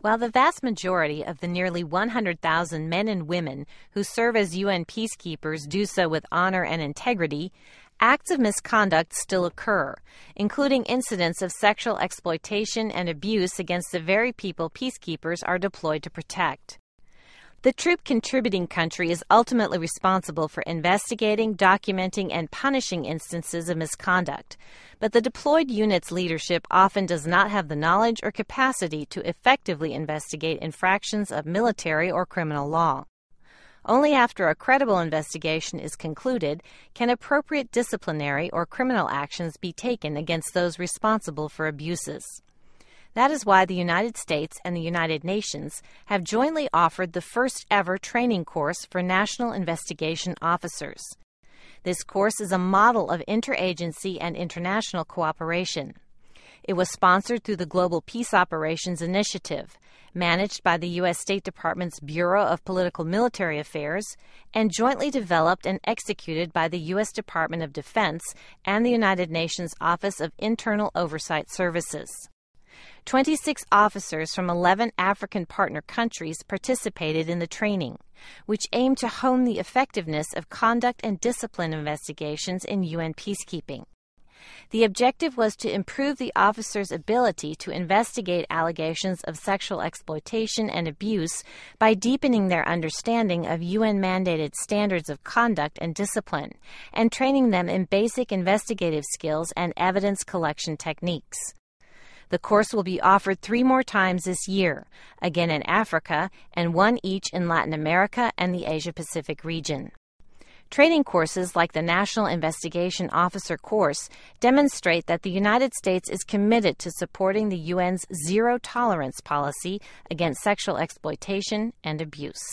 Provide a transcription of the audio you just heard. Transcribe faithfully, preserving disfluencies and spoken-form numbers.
While the vast majority of the nearly one hundred thousand men and women who serve as U N peacekeepers do so with honor and integrity, acts of misconduct still occur, including incidents of sexual exploitation and abuse against the very people peacekeepers are deployed to protect. The troop contributing country is ultimately responsible for investigating, documenting, and punishing instances of misconduct, but the deployed unit's leadership often does not have the knowledge or capacity to effectively investigate infractions of military or criminal law. Only after a credible investigation is concluded can appropriate disciplinary or criminal actions be taken against those responsible for abuses. That is why the United States and the United Nations have jointly offered the first ever training course for national investigation officers. This course is a model of interagency and international cooperation. It was sponsored through the Global Peace Operations Initiative, managed by the U S State Department's Bureau of Political Military Affairs, and jointly developed and executed by the U S Department of Defense and the United Nations Office of Internal Oversight Services. twenty-six officers from eleven African partner countries participated in the training, which aimed to hone the effectiveness of conduct and discipline investigations in U N peacekeeping. The objective was to improve the officers' ability to investigate allegations of sexual exploitation and abuse by deepening their understanding of U N-mandated standards of conduct and discipline, and training them in basic investigative skills and evidence collection techniques. The course will be offered three more times this year, again in Africa and one each in Latin America and the Asia-Pacific region. Training courses like the National Investigation Officer course demonstrate that the United States is committed to supporting the U N's zero-tolerance policy against sexual exploitation and abuse.